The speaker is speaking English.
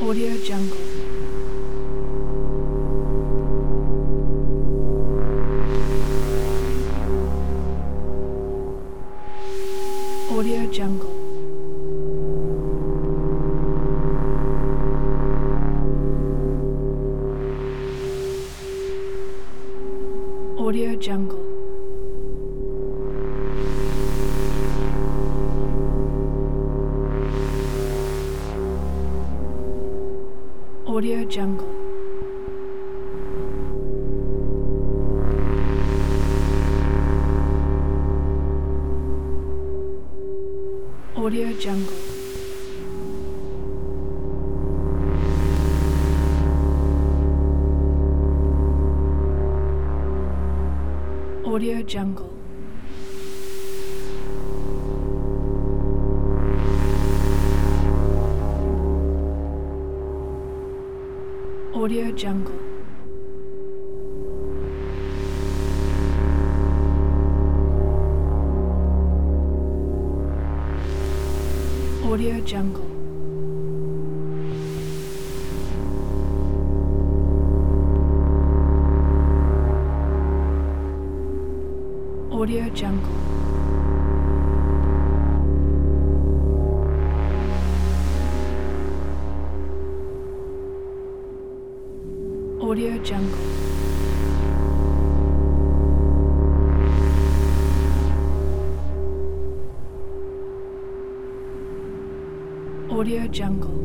Audio Jungle. Audio Jungle. Audio Jungle. Audio Jungle. Audio Jungle. Audio Jungle. Audio Jungle. Audio Jungle. Audio Jungle. Audio Jungle. Audio Jungle.